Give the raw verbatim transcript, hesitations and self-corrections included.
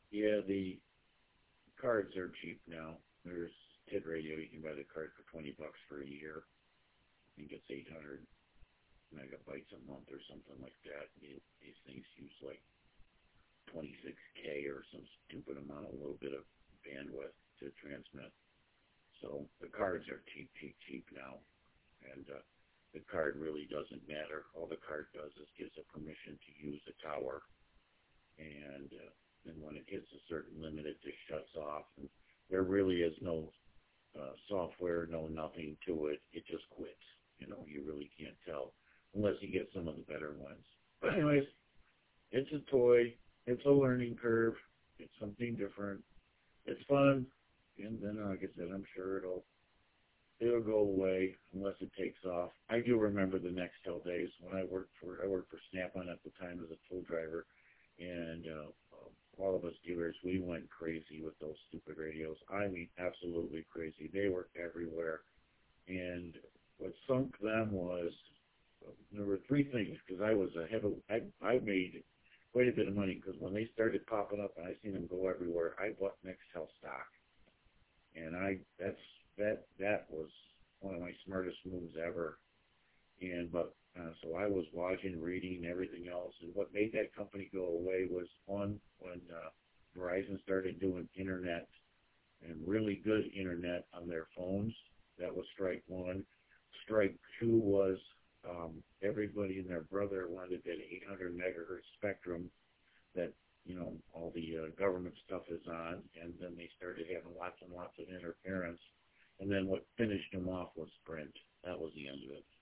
Yeah, the cards are cheap now. There's T I D Radio. You can buy the card for twenty bucks for a year. I think it's eight hundred megabytes a month or something like that. These things use like twenty-six K or some stupid amount, a little bit of bandwidth to transmit. So the cards are cheap, cheap, cheap now. And uh, the card really doesn't matter. All the card does is gives it permission to use a tower. And uh, then when it hits a certain limit, it just shuts off. And there really is no uh, software, no nothing to it. It just quits. You know, you really can't tell unless you get some of the better ones. But anyways, it's a toy. It's a learning curve. It's something different. It's fun. And then, like I said, I'm sure it'll it'll go away unless it takes off. I do remember the Nextel days when I worked for I worked for Snap-on at the time as a tool driver, and uh, all of us dealers, we went crazy with those stupid radios. I mean, absolutely crazy. They were everywhere, and what sunk them was uh, there were three things because I was ahead of I I made quite a bit of money because when they started popping up and I seen them go everywhere, I bought Nextel stock, and I that's that that was one of my smartest moves ever. And but uh, so I was watching, reading, everything else, and what made that company go away was one when uh, Verizon started doing internet and really good internet on their phones. That was strike one. Strike two was um, everybody and their brother wanted that eight hundred megahertz spectrum that you know all the uh, government stuff is on, and then they started having lots and lots of interference. And then what finished them off was Sprint. That was the end of it.